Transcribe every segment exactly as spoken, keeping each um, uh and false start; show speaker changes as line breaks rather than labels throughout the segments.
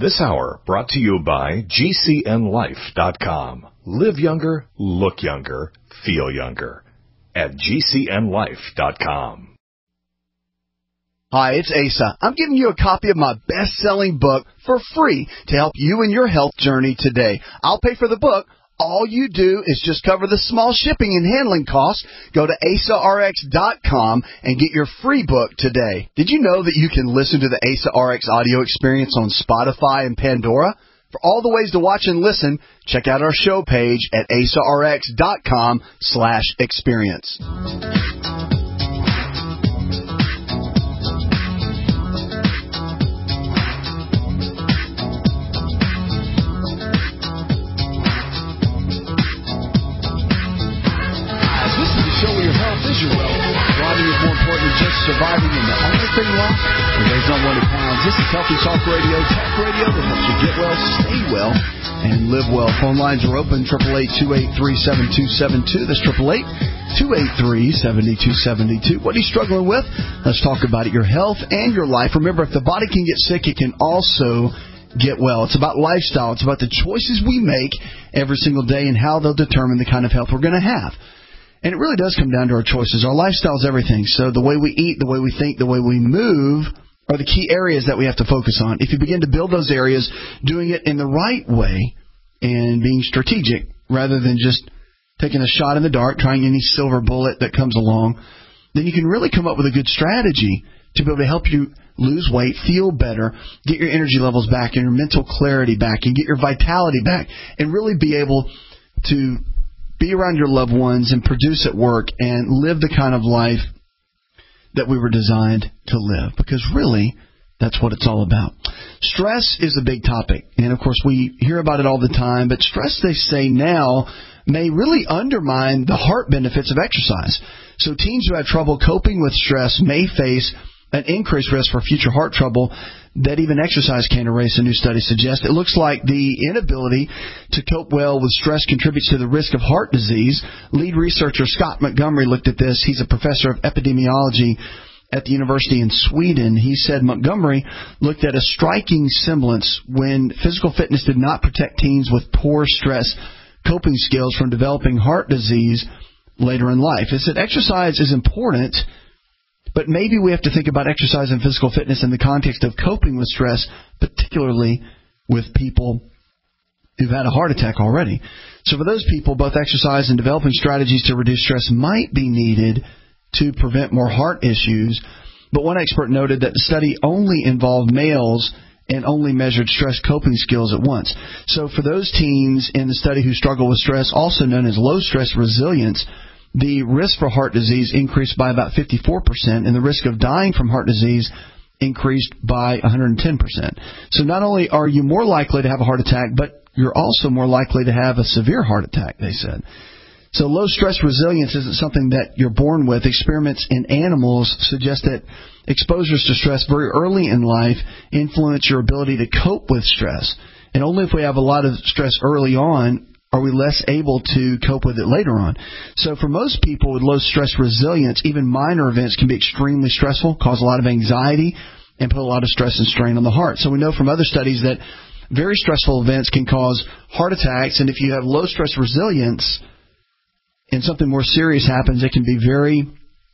This hour brought to you by G C N life dot com. Live younger, look younger, feel younger at G C N life dot com.
Hi, it's Asa. I'm giving you a copy of my best-selling book for free to help you in your health journey today. I'll pay for the book. All you do is just cover the small shipping and handling costs. Go to asa r x dot com and get your free book today. Did you know that you can listen to the Asa R X audio experience on Spotify and Pandora? For all the ways to watch and listen, check out our show page at asa r x dot com slash experience. Surviving in the only thing lost for those on one hundred pounds. This is Healthy Talk Radio, talk radio that helps you get well, stay well, and live well. Phone lines are open, eight eight eight, two eight three, seven two seven two. That's eight eight eight, two eight three, seven two seven two. What are you struggling with? Let's talk about it, your health and your life. Remember, if the body can get sick, it can also get well. It's about lifestyle. It's about the choices we make every single day and how they'll determine the kind of health we're going to have. And it really does come down to our choices. Our lifestyle is everything. So the way we eat, the way we think, the way we move are the key areas that we have to focus on. If you begin to build those areas, doing it in the right way and being strategic rather than just taking a shot in the dark, trying any silver bullet that comes along, then you can really come up with a good strategy to be able to help you lose weight, feel better, get your energy levels back and your mental clarity back and get your vitality back and really be able to be around your loved ones and produce at work and live the kind of life that we were designed to live. Because really, that's what it's all about. Stress is a big topic. And, of course, we hear about it all the time. But stress, they say now, may really undermine the heart benefits of exercise. So teens who have trouble coping with stress may face an increased risk for future heart trouble that even exercise can't erase, a new study suggests. It looks like the inability to cope well with stress contributes to the risk of heart disease. Lead researcher Scott Montgomery looked at this. He's a professor of epidemiology at the university in Sweden. He said Montgomery looked at a striking semblance when physical fitness did not protect teens with poor stress coping skills from developing heart disease later in life. He said exercise is important, but maybe we have to think about exercise and physical fitness in the context of coping with stress, particularly with people who've had a heart attack already. So for those people, both exercise and developing strategies to reduce stress might be needed to prevent more heart issues. But one expert noted that the study only involved males and only measured stress coping skills at once. So for those teens in the study who struggle with stress, also known as low stress resilience, the risk for heart disease increased by about fifty-four percent, and the risk of dying from heart disease increased by one hundred ten percent. So not only are you more likely to have a heart attack, but you're also more likely to have a severe heart attack, they said. So low stress resilience isn't something that you're born with. Experiments in animals suggest that exposures to stress very early in life influence your ability to cope with stress. And only if we have a lot of stress early on are we less able to cope with it later on. So for most people with low stress resilience, even minor events can be extremely stressful, cause a lot of anxiety, and put a lot of stress and strain on the heart. So we know from other studies that very stressful events can cause heart attacks, and if you have low stress resilience and something more serious happens, it can be very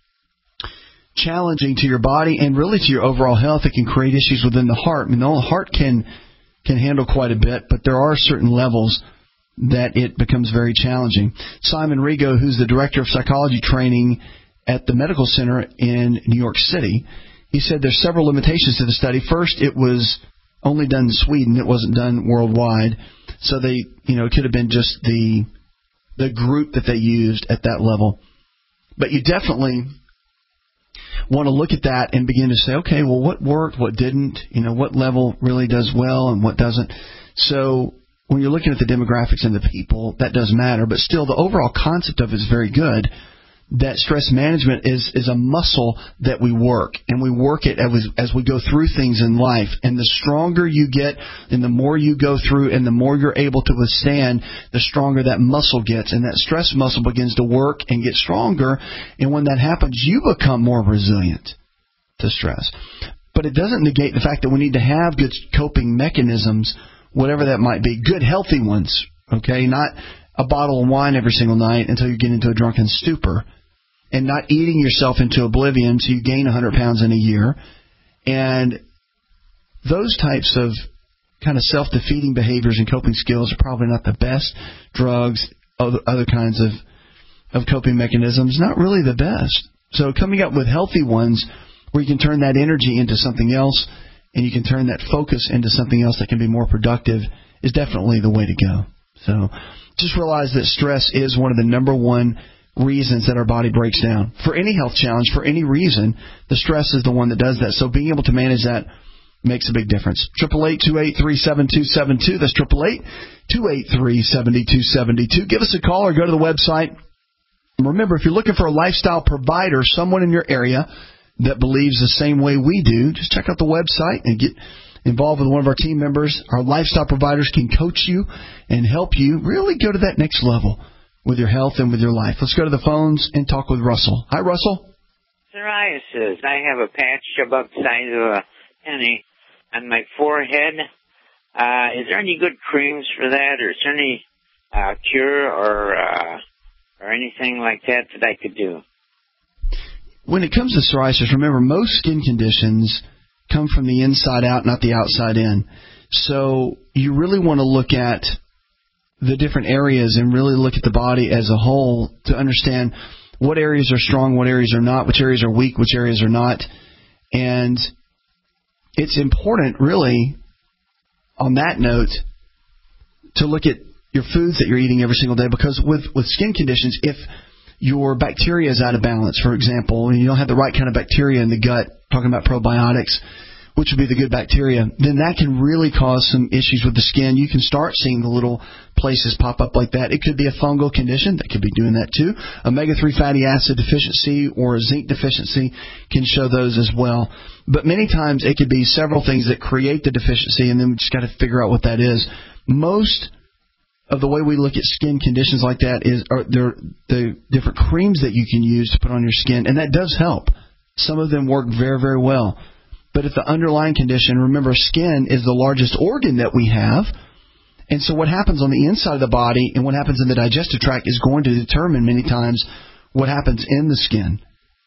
challenging to your body and really to your overall health. It can create issues within the heart. I mean, the heart can can handle quite a bit, but there are certain levels that it becomes very challenging. Simon Rigo, who's the director of psychology training at the medical center in New York City, he said there's several limitations to the study. First, it was only done in Sweden. It wasn't done worldwide. So they, you know, it could have been just the the group that they used at that level. But you definitely want to look at that and begin to say, okay, well, what worked, what didn't, you know, what level really does well and what doesn't. So when you're looking at the demographics and the people, that does matter. But still, the overall concept of it is very good, that stress management is, is a muscle that we work. And we work it as, as we go through things in life. And the stronger you get and the more you go through and the more you're able to withstand, the stronger that muscle gets. And that stress muscle begins to work and get stronger. And when that happens, you become more resilient to stress. but it doesn't negate the fact that we need to have good coping mechanisms, whatever that might be, good healthy ones, okay, not a bottle of wine every single night until you get into a drunken stupor, and not eating yourself into oblivion so you gain one hundred pounds in a year. And those types of kind of self-defeating behaviors and coping skills are probably not the best. Drugs, other, other kinds of, of coping mechanisms, not really the best. So coming up with healthy ones where you can turn that energy into something else and you can turn that focus into something else that can be more productive is definitely the way to go. So just realize that stress is one of the number one reasons that our body breaks down. For any health challenge, for any reason, the stress is the one that does that. So being able to manage that makes a big difference. eight eight eight, two eight three, seven two seven two. That's eight eight eight, two eight three, seven two seven two. Give us a call or go to the website. Remember, if you're looking for a lifestyle provider, someone in your area that believes the same way we do, just check out the website and get involved with one of our team members. Our lifestyle providers can coach you and help you really go to that next level with your health and with your life. Let's go to the phones and talk with Russell. Hi, Russell.
Psoriasis. I have a patch about the size of a penny on my forehead. Uh, is there any good creams for that, or is there any uh, cure or uh, or anything like that that I could do?
When it comes to psoriasis, remember, most skin conditions come from the inside out, not the outside in. So you really want to look at the different areas and really look at the body as a whole to understand what areas are strong, what areas are not, which areas are weak, which areas are not. And it's important, really, on that note, to look at your foods that you're eating every single day, because with, with skin conditions, if your bacteria is out of balance, for example, and you don't have the right kind of bacteria in the gut, talking about probiotics, which would be the good bacteria, then that can really cause some issues with the skin. You can start seeing the little places pop up like that. It could be a fungal condition that could be doing that too. Omega three fatty acid deficiency or a zinc deficiency can show those as well. But many times it could be several things that create the deficiency, and then we just got to figure out what that is. Most of the way we look at skin conditions like that is are there the different creams that you can use to put on your skin, and that does help. Some of them work very, very well. But if the underlying condition, remember, skin is the largest organ that we have. And so what happens on the inside of the body and what happens in the digestive tract is going to determine many times what happens in the skin.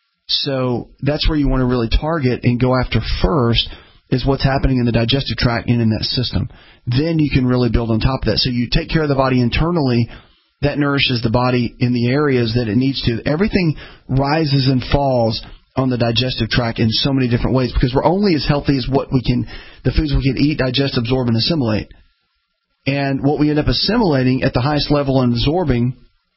So that's where you want to really target and go after first, is what's happening in the digestive tract and in that system. Then you can really build on top of that. So you take care of the body internally. That nourishes the body in the areas that it needs to. Everything rises and falls on the digestive tract in so many different ways, because we're only as healthy as what we can, the foods we can eat, digest, absorb, and assimilate. And what we end up assimilating at the highest level and absorbing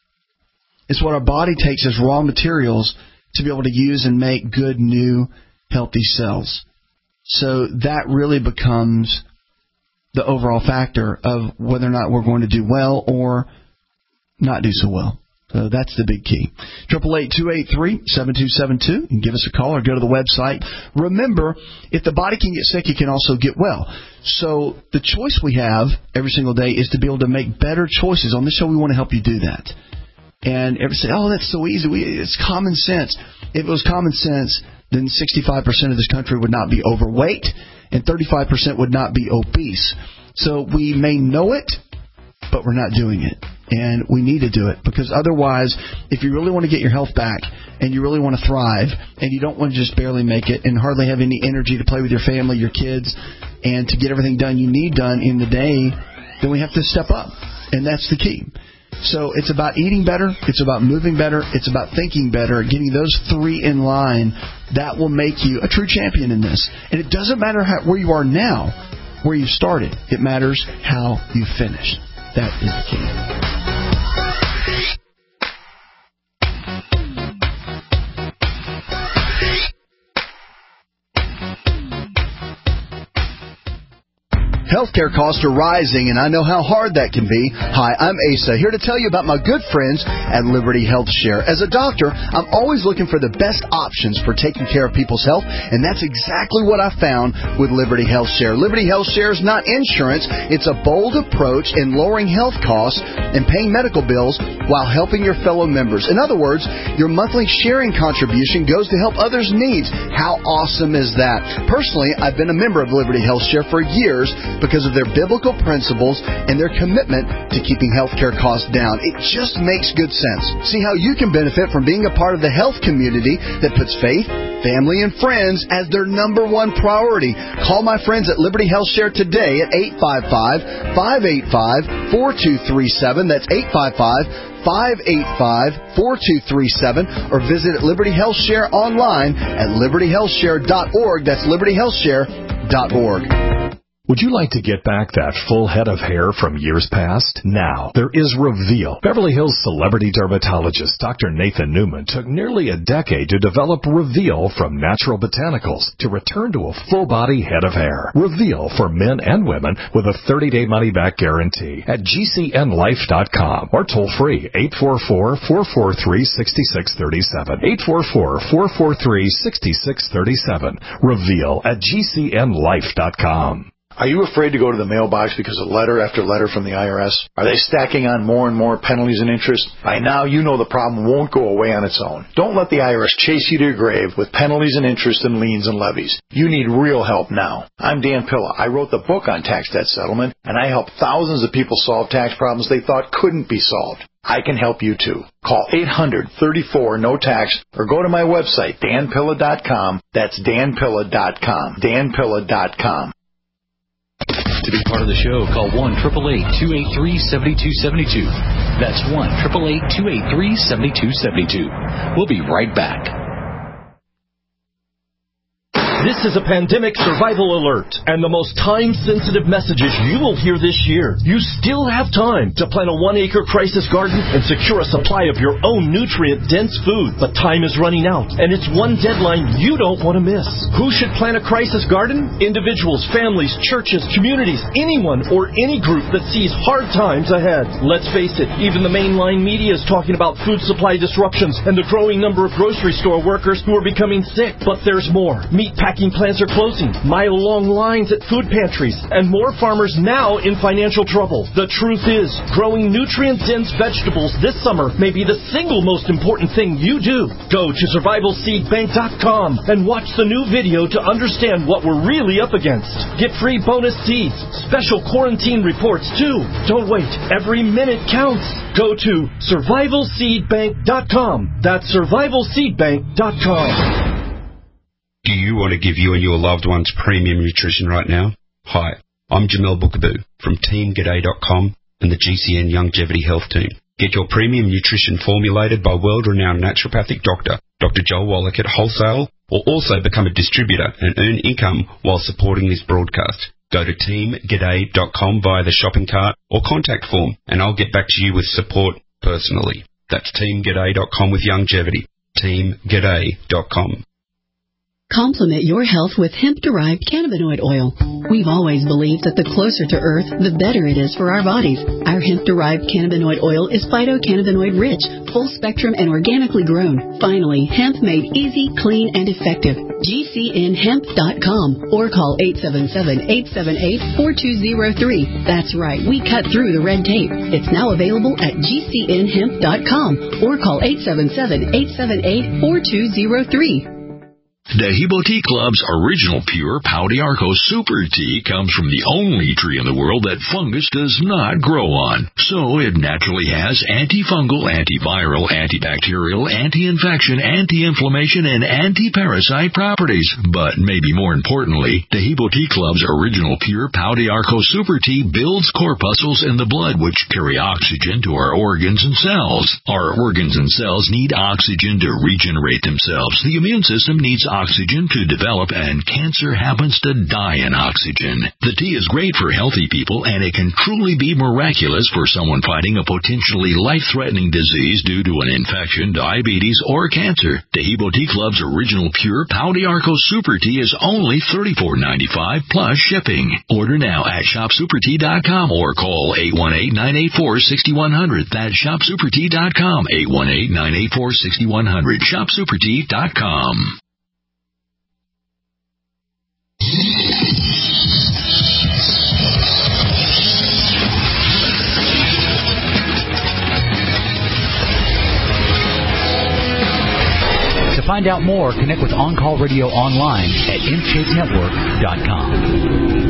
is what our body takes as raw materials to be able to use and make good, new, healthy cells. So that really becomes the overall factor of whether or not we're going to do well or not do so well. So that's the big key. eight eight eight, two eight three, seven two seven two. You can give us a call or go to the website. Remember, if the body can get sick, it can also get well. So the choice we have every single day is to be able to make better choices. On this show, we want to help you do that. And everybody say, oh, that's so easy. We, it's common sense. If it was common sense, then sixty-five percent of this country would not be overweight and thirty-five percent would not be obese. So we may know it, but we're not doing it. And we need to do it, because otherwise, if you really want to get your health back and you really want to thrive and you don't want to just barely make it and hardly have any energy to play with your family, your kids, and to get everything done you need done in the day, then we have to step up. And that's the key. So it's about eating better. It's about moving better. It's about thinking better. Getting those three in line, that will make you a true champion in this. And it doesn't matter how, where you are now, where you started. It matters how you finish. That is the key. Healthcare costs are rising, and I know how hard that can be. Hi, I'm Asa, here to tell you about my good friends at Liberty Health Share. As a doctor, I'm always looking for the best options for taking care of people's health, and that's exactly what I found with Liberty Health Share. Liberty Health Share is not insurance. It's a bold approach in lowering health costs and paying medical bills while helping your fellow members. In other words, your monthly sharing contribution goes to help others' needs. How awesome is that? Personally, I've been a member of Liberty Health Share for years because of their biblical principles and their commitment to keeping healthcare costs down. It just makes good sense. See how you can benefit from being a part of the health community that puts faith, family, and friends as their number one priority. Call my friends at Liberty Health Share today at eight five five, five eight five, four two three seven. That's eight five five, five eight five, four two three seven, or visit Liberty Health Share online at liberty health share dot org. That's liberty health share dot org.
Would you like to get back that full head of hair from years past? Now, there is Reveal. Beverly Hills celebrity dermatologist Doctor Nathan Newman took nearly a decade to develop Reveal from natural botanicals to return to a full-body head of hair. Reveal for men and women with a thirty-day money-back guarantee at G C N life dot com or toll-free eight four four, four four three, six six three seven. eight four four, four four three, six six three seven. Reveal at G C N life dot com.
Are you afraid to go to the mailbox because of letter after letter from the I R S? Are they stacking on more and more penalties and interest? By now, you know the problem won't go away on its own. Don't let the I R S chase you to your grave with penalties and interest and liens and levies. You need real help now. I'm Dan Pilla. I wrote the book on tax debt settlement, and I help thousands of people solve tax problems they thought couldn't be solved. I can help you too. Call eight hundred, thirty-four, no tax or go to my website, dan pilla dot com. That's dan pilla dot com. dan pilla dot com.
To be part of the show, call one eight eight eight, two eight three, seven two seven two. That's one eight eight eight, two eight three, seven two seven two. We'll be right back.
This is a pandemic survival alert and the most time-sensitive messages you will hear this year. You still have time to plant a one-acre crisis garden and secure a supply of your own nutrient-dense food. But time is running out, and it's one deadline you don't want to miss. Who should plant a crisis garden? Individuals, families, churches, communities, anyone or any group that sees hard times ahead. Let's face it, even the mainline media is talking about food supply disruptions and the growing number of grocery store workers who are becoming sick. But there's more. Meat packing plants are closing, mile-long lines at food pantries, and more farmers now in financial trouble. The truth is, growing nutrient-dense vegetables this summer may be the single most important thing you do. Go to survival seed bank dot com and watch the new video to understand what we're really up against. Get free bonus seeds, special quarantine reports too. Don't wait. Every minute counts. Go to survival seed bank dot com. That's survival seed bank dot com.
Do you want to give you and your loved ones premium nutrition right now? Hi, I'm Jamel Bookaboo from team g'day dot com and the G C N Longevity Health Team. Get your premium nutrition formulated by world-renowned naturopathic doctor, Doctor Joel Wallach at wholesale, or also become a distributor and earn income while supporting this broadcast. Go to team g'day dot com via the shopping cart or contact form, and I'll get back to you with support personally. That's team g'day dot com with longevity. team g'day dot com.
Complement your health with hemp-derived cannabinoid oil. We've always believed that the closer to Earth, the better it is for our bodies. Our hemp-derived cannabinoid oil is phytocannabinoid-rich, full-spectrum, and organically grown. Finally, hemp made easy, clean, and effective. G C N hemp dot com or call eight seven seven, eight seven eight, four two zero three. That's right, we cut through the red tape. It's now available at G C N hemp dot com or call eight seven seven, eight seven eight, four two zero three.
Dehibo Tea Club's original pure Pau d'Arco Super Tea comes from the only tree in the world that fungus does not grow on. So it naturally has antifungal, antiviral, antibacterial, anti-infection, anti-inflammation, and anti-parasite properties. But maybe more importantly, Dehibo Tea Club's original pure Pau d'Arco Super Tea builds corpuscles in the blood which carry oxygen to our organs and cells. Our organs and cells need oxygen to regenerate themselves. The immune system needs oxygen to develop, and cancer happens to die in oxygen. The tea is great for healthy people, and it can truly be miraculous for someone fighting a potentially life-threatening disease due to an infection, diabetes, or cancer. Dehibo Tea Club's original pure Pau d'Arco Super Tea is only thirty-four ninety-five plus shipping. Order now at shop super tea dot com or call eight one eight, nine eight four, six one zero zero. That's shop super tea dot com, eight one eight, nine eight four, six one zero zero. shop super tea dot com.
find out more, connect with On Call Radio online at intake network dot com.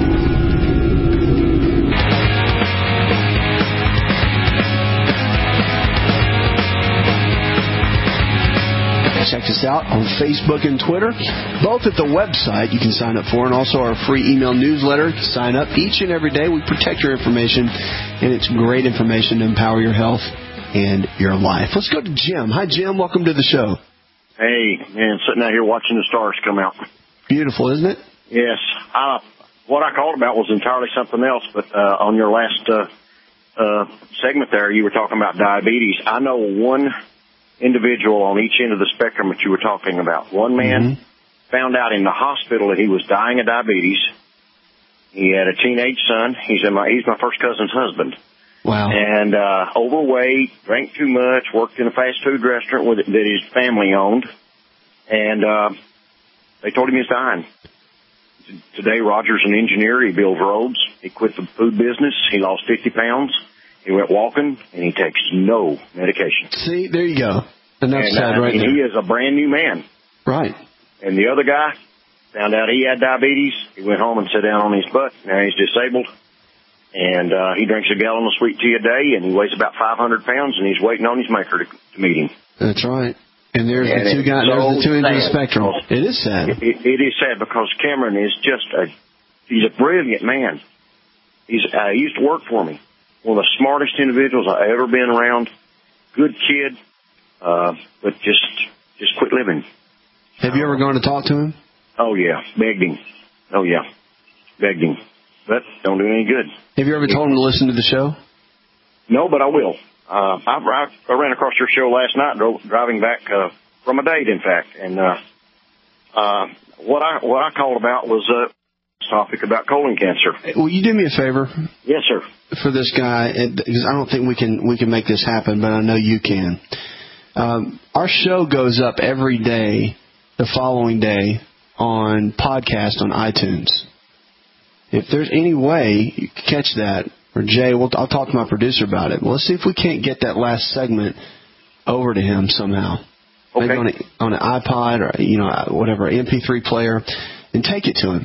Check us out on Facebook and Twitter, both at the website you can sign up for, and also our free email newsletter. Sign up each and every day. We protect your information, and it's great information to empower your health and your life. Let's go to Jim. Hi, Jim. Welcome to the show.
Hey, man, sitting out here watching the stars come out.
Beautiful, isn't it?
Yes. Uh, what I called about was entirely something else, but uh, on your last uh, uh, segment there, you were talking about diabetes. I know one individual on each end of the spectrum that you were talking about. One man mm-hmm. found out in the hospital that he was dying of diabetes. He had a teenage son. He's in my, he's my first cousin's husband.
Wow.
And, uh, overweight, drank too much, worked in a fast food restaurant with, that his family owned. And, uh, they told him he was dying. Today, Roger's an engineer. He builds roads. He quit the food business. He lost fifty pounds. He went walking, and he takes no medication.
See, there you go. Enough
and,
said
uh,
right
and
there.
he is a brand new man.
Right.
And the other guy found out he had diabetes. He went home and sat down on his butt. Now he's disabled. And uh, he drinks a gallon of sweet tea a day, and he weighs about five hundred pounds, and he's waiting on his maker to, to meet him.
That's right. And there's
and
the two guys.
So
there's the two ends of the
sad.
spectrum. It is sad.
It, it, it is sad because Cameron is just a he's a brilliant man. He's uh, he used to work for me. One of the smartest individuals I've ever been around. Good kid, uh, but just just quit living.
Have you ever gone to talk to him?
Oh yeah, begged him. Oh yeah, begged him, but don't do any good.
Have you ever told him to listen to the show?
No, but I will. Uh, I, I, I ran across your show last night, drove, driving back uh, from a date, in fact, and uh, uh, what I what I called about was a topic about colon cancer.
Will you do me a favor?
Yes, sir.
For this guy, because I don't think we can we can make this happen, but I know you can. Um, our show goes up every day, the following day, on podcast on iTunes. If there's any way you can catch that, or Jay, we'll, I'll talk to my producer about it. Well, let's see if we can't get that last segment over to him somehow.
Okay.
Maybe on, a, on an iPod or you know whatever M P three player, and take it to him.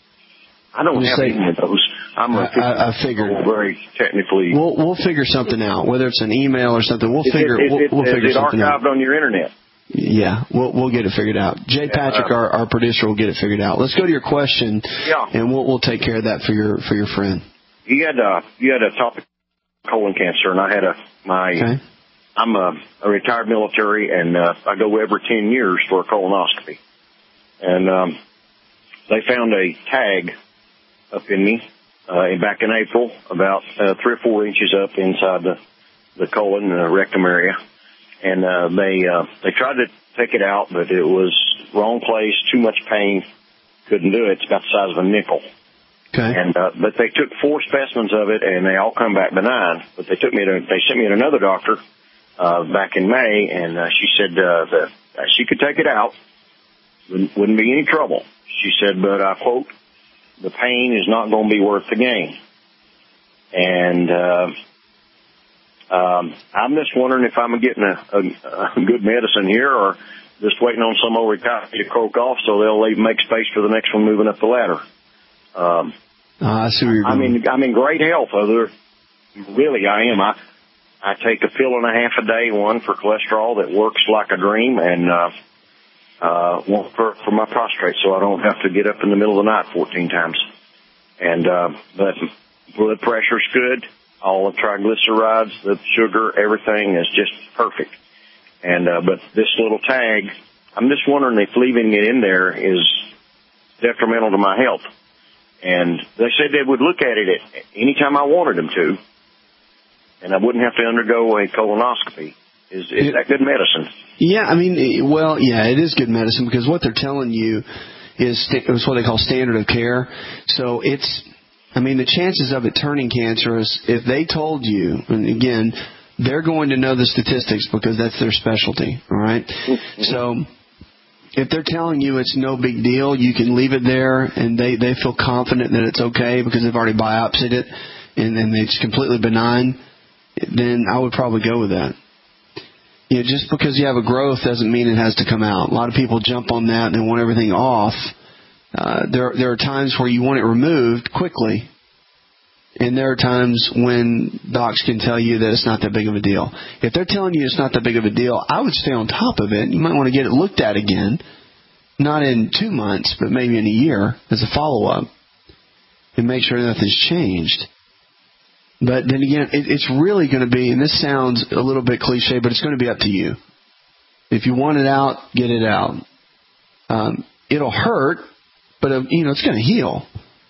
I don't have
say,
any of those. I'm a
I, I figured
very technically.
We'll we'll figure something out, whether it's an email or something. We'll
is
figure.
It, is
we'll,
it,
we'll figure
is it
something out.
archived on your internet?
Yeah, we'll we'll get it figured out. Jay Patrick,
uh,
our, our producer, will get it figured out. Let's go to your question.
Yeah.
And we'll we'll take care of that for your for your friend.
You had uh you had a topic colon cancer, and I had a my.
Okay.
I'm a, a retired military, and uh, I go every ten years for a colonoscopy, and um, they found a tag up in me uh, back in April, about uh, three or four inches up inside the the colon and the rectum area. And, uh, they, uh, they tried to take it out, but it was wrong place, too much pain, couldn't do it. It's about the size of a nickel.
Okay.
And, uh, but they took four specimens of it and they all come back benign, but they took me to, they sent me to another doctor, uh, back in May, and, uh, she said, uh, that uh, she could take it out. Wouldn't, wouldn't be any trouble. She said, but I quote, the pain is not going to be worth the gain. And, uh, Um, I'm just wondering if I'm getting a, a, a good medicine here, or just waiting on some old guy to croak off so they'll leave, make space for the next one moving up the ladder. Um,
uh, I see where you're
I'm
going.
in, I'm in great health. Other, really, I am. I I take a pill and a half a day, one for cholesterol that works like a dream, and uh, uh, one for for my prostate, so I don't have to get up in the middle of the night fourteen times. And uh, but blood pressure's good. All the triglycerides, the sugar, everything is just perfect. And, uh, but this little tag, I'm just wondering if leaving it in there is detrimental to my health. And they said they would look at it at any time I wanted them to, and I wouldn't have to undergo a colonoscopy. Is, is that good medicine?
Yeah, I mean, well, yeah, it is good medicine because what they're telling you is, is what they call standard of care. So it's, I mean, the chances of it turning cancerous, if they told you, and again, they're going to know the statistics because that's their specialty, all right? Mm-hmm. So if they're telling you it's no big deal, you can leave it there, and they, they feel confident that it's okay because they've already biopsied it, and, and it's completely benign, then I would probably go with that. you know, just because you have a growth doesn't mean it has to come out. A lot of people jump on that and they want everything off. Uh, there, there are times where you want it removed quickly, and there are times when docs can tell you that it's not that big of a deal. If they're telling you it's not that big of a deal, I would stay on top of it. You might want to get it looked at again, not in two months, but maybe in a year as a follow-up, and make sure nothing's changed. But then again, it, it's really going to be, and this sounds a little bit cliche, but it's going to be up to you. If you want it out, get it out. Um, it'll hurt, but uh, you know it's going to heal.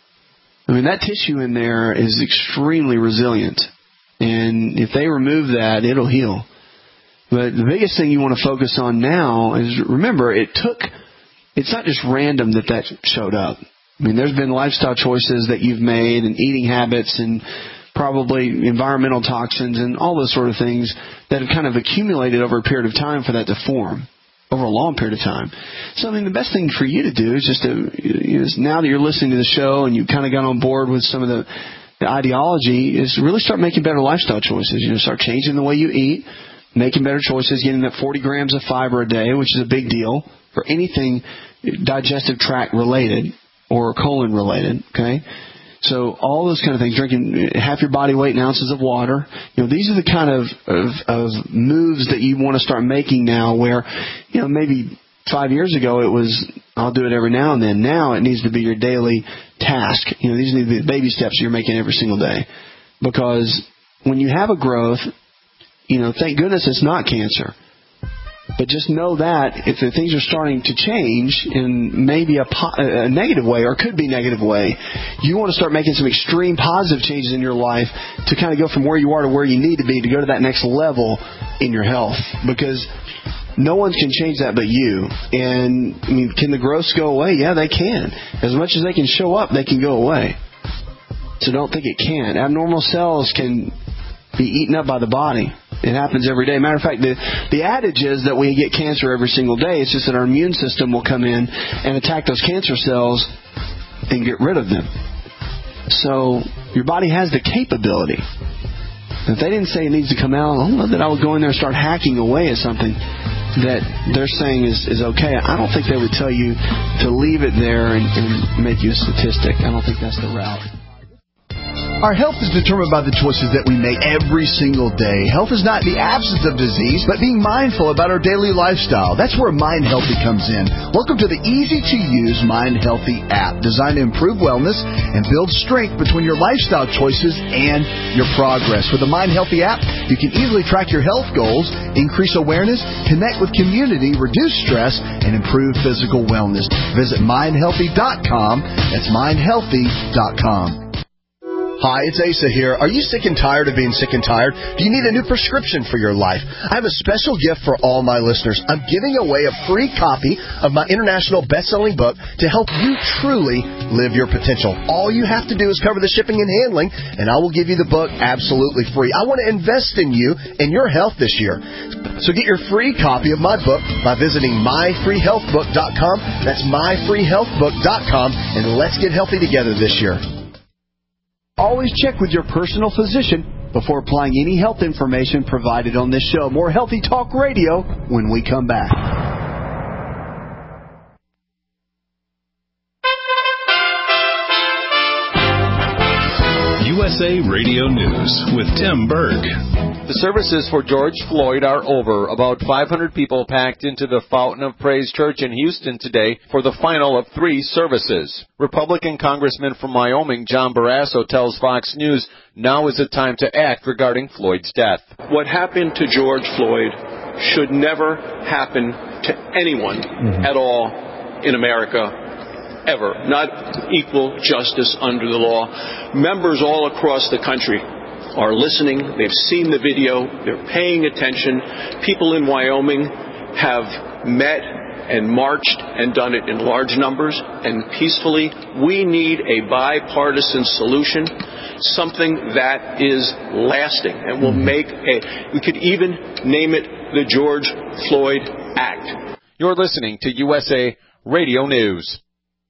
I mean, that tissue in there is extremely resilient, and if they remove that, it'll heal. But the biggest thing you want to focus on now is, remember, it took, it's not just random that that showed up. I mean, there's been lifestyle choices that you've made and eating habits and probably environmental toxins and all those sort of things that have kind of accumulated over a period of time for that to form, over a long period of time. So, I mean, the best thing for you to do is just to, you know, now that you're listening to the show and you've kind of got on board with some of the, the ideology, is really start making better lifestyle choices. You know, start changing the way you eat, making better choices, getting that forty grams of fiber a day, which is a big deal for anything digestive tract related or colon related, okay? So all those kind of things, drinking half your body weight in ounces of water, you know, these are the kind of, of, of moves that you want to start making now where, you know, maybe five years ago it was, I'll do it every now and then. Now it needs to be your daily task. You know, these need to be the baby steps you're making every single day. Because when you have a growth, you know, thank goodness it's not cancer. But just know that if the things are starting to change in maybe a, po- a negative way, or could be negative way, you want to start making some extreme positive changes in your life to kind of go from where you are to where you need to be to go to that next level in your health. Because no one can change that but you. And, I mean, can the growths go away? Yeah, they can. As much as they can show up, they can go away. So don't think it can't. Abnormal cells can be eaten up by the body. It happens every day. Matter of fact, the, the adage is that we get cancer every single day. It's just that our immune system will come in and attack those cancer cells and get rid of them. So your body has the capability. If they didn't say it needs to come out, I don't know that I would go in there and start hacking away at something that they're saying is, is okay. I don't think they would tell you to leave it there and, and make you a statistic. I don't think that's the route. Our health is determined by the choices that we make every single day. Health is not the absence of disease, but being mindful about our daily lifestyle. That's where Mind Healthy comes in. Welcome to the easy-to-use Mind Healthy app, designed to improve wellness and build strength between your lifestyle choices and your progress. With the Mind Healthy app, you can easily track your health goals, increase awareness, connect with community, reduce stress, and improve physical wellness. Visit mind healthy dot com. That's mind healthy dot com.
Hi, it's Asa here. Are you sick and tired of being sick and tired? Do you need a new prescription for your life? I have a special gift for all my listeners. I'm giving away a free copy of my international best-selling book to help you truly live your potential. All you have to do is cover the shipping and handling, and I will give you the book absolutely free. I want to invest in you and your health this year. So get your free copy of my book by visiting my free health book dot com. That's my free health book dot com, and let's get healthy together this year.
Always check with your personal physician before applying any health information provided on this show. More Healthy Talk Radio when we come back.
U S A Radio News with Tim Berg.
The services for George Floyd are over. About five hundred people packed into the Fountain of Praise Church in Houston today for the final of three services. Republican Congressman from Wyoming, John Barrasso, tells Fox News now is the time to act regarding Floyd's death.
What happened to George Floyd should never happen to anyone mm-hmm. at all in America. Ever. Not equal justice under the law. Members all across the country are listening. They've seen the video. They're paying attention. People in Wyoming have met and marched and done it in large numbers and peacefully. We need a bipartisan solution, something that is lasting and will make a, we could even name it the George Floyd Act.
You're listening to U S A Radio News.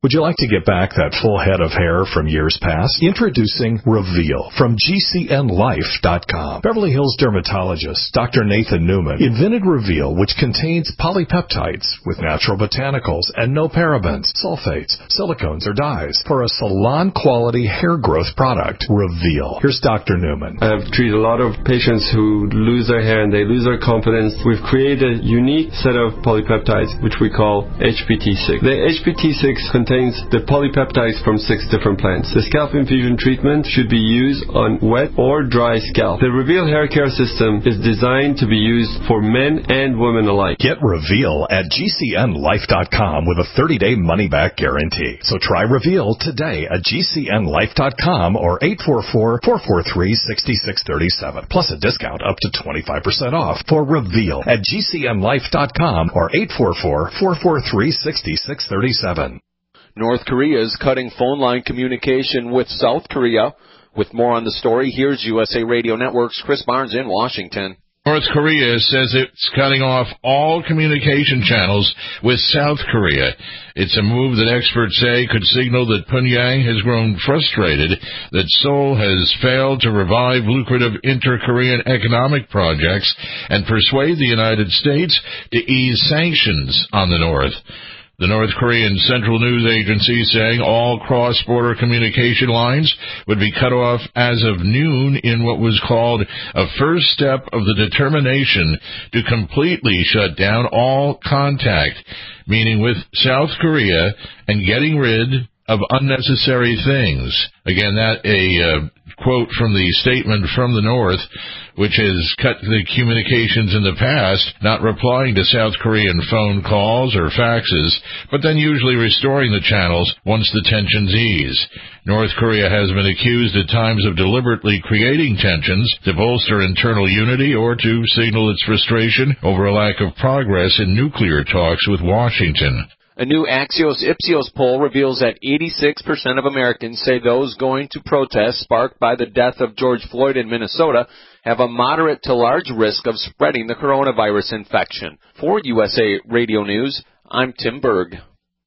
Would you like to get back that full head of hair from years past? Introducing Reveal from G C N Life dot com. Beverly Hills dermatologist Doctor Nathan Newman invented Reveal, which contains polypeptides with natural botanicals and no parabens, sulfates, silicones, or dyes for a salon-quality hair growth product. Reveal. Here's Doctor Newman.
I've treated a lot of patients who lose their hair and they lose their confidence. We've created a unique set of polypeptides, which we call H P T six. The H P T six contains the polypeptides from six different plants. The scalp infusion treatment should be used on wet or dry scalp. The Reveal hair care system is designed to be used for men and women alike.
Get Reveal at G C N Life dot com with a thirty-day money-back guarantee. So try Reveal today at G C N Life dot com or eight four four, four four three, six six three seven. Plus a discount up to twenty-five percent off for Reveal at G C N Life dot com or eight four four, four four three, six six three seven.
North Korea is cutting phone line communication with South Korea. With more on the story, here's U S A Radio Network's Chris Barnes in Washington.
North Korea says it's cutting off all communication channels with South Korea. It's a move that experts say could signal that Pyongyang has grown frustrated that Seoul has failed to revive lucrative inter-Korean economic projects and persuade the United States to ease sanctions on the North. The North Korean Central News Agency saying all cross-border communication lines would be cut off as of noon in what was called a first step of the determination to completely shut down all contact, meaning with South Korea, and getting rid of unnecessary things. Again, that a uh, quote from the statement from the North, which has cut the communications in the past, not replying to South Korean phone calls or faxes, but then usually restoring the channels once the tensions ease. North Korea has been accused at times of deliberately creating tensions to bolster internal unity or to signal its frustration over a lack of progress in nuclear talks with Washington.
A new Axios-Ipsos poll reveals that eighty-six percent of Americans say those going to protests sparked by the death of George Floyd in Minnesota have a moderate to large risk of spreading the coronavirus infection. For U S A Radio News, I'm Tim Berg.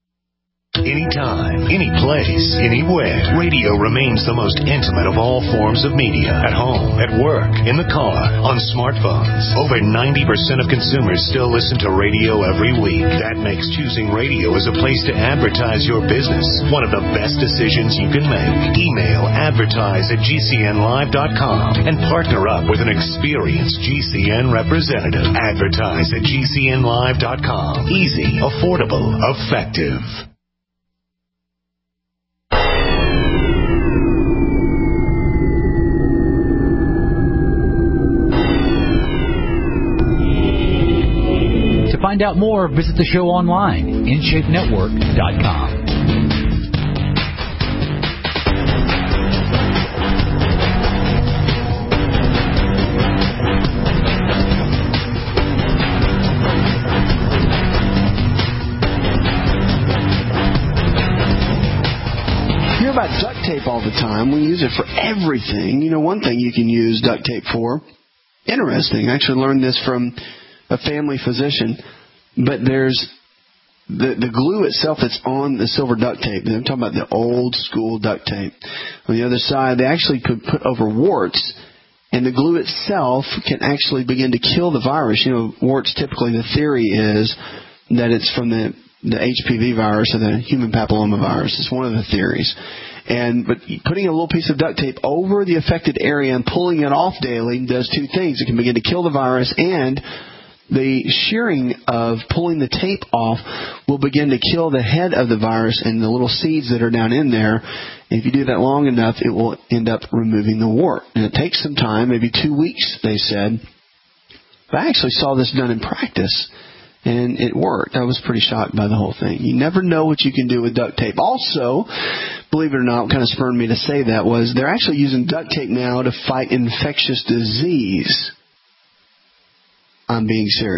Anytime, any place, anywhere, radio remains the most intimate of all forms of media. At home, at work, in the car, on smartphones. Over ninety percent of consumers still listen to radio every week. That makes choosing radio as a place to advertise your business one of the best decisions you can make. Email advertise at G C N Live dot com and partner up with an experienced G C N representative. Advertise at G C N Live dot com. Easy, affordable, effective.
To find out more, visit the show online, in shape network dot com.
You hear about duct tape all the time. We use it for everything. You know, one thing you can use duct tape for, interesting, I actually learned this from a family physician, but there's the the glue itself that's on the silver duct tape. I'm talking about the old school duct tape. On the other side, they actually could put over warts, and the glue itself can actually begin to kill the virus. You know, warts, typically the theory is that it's from the, the H P V virus or the human papilloma virus. It's one of the theories. And but putting a little piece of duct tape over the affected area and pulling it off daily does two things. It can begin to kill the virus, and the shearing of pulling the tape off will begin to kill the head of the virus and the little seeds that are down in there. And if you do that long enough, it will end up removing the wart. And it takes some time, maybe two weeks, they said. But I actually saw this done in practice, and it worked. I was pretty shocked by the whole thing. You never know what you can do with duct tape. Also, believe it or not, what kind of spurred me to say that was they're actually using duct tape now to fight infectious disease. I'm being serious.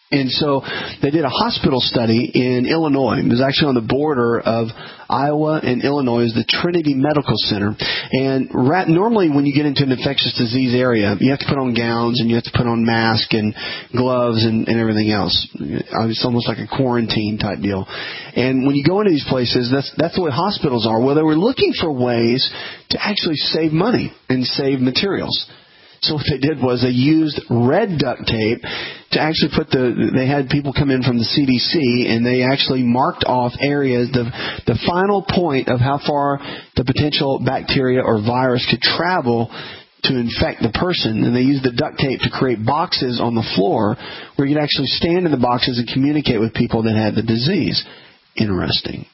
And so they did a hospital study in Illinois. It was actually on the border of Iowa and Illinois, the Trinity Medical Center. And rat, normally when you get into an infectious disease area, you have to put on gowns and you have to put on masks and gloves and, and everything else. It's almost like a quarantine type deal. And when you go into these places, that's, that's the way hospitals are. Well, they were looking for ways to actually save money and save materials. So what they did was they used red duct tape to actually put the, they had people come in from the C D C and they actually marked off areas, the, the final point of how far the potential bacteria or virus could travel to infect the person. And they used the duct tape to create boxes on the floor where you could actually stand in the boxes and communicate with people that had the disease. Interesting.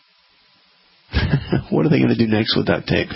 What are they going to do next with duct tape?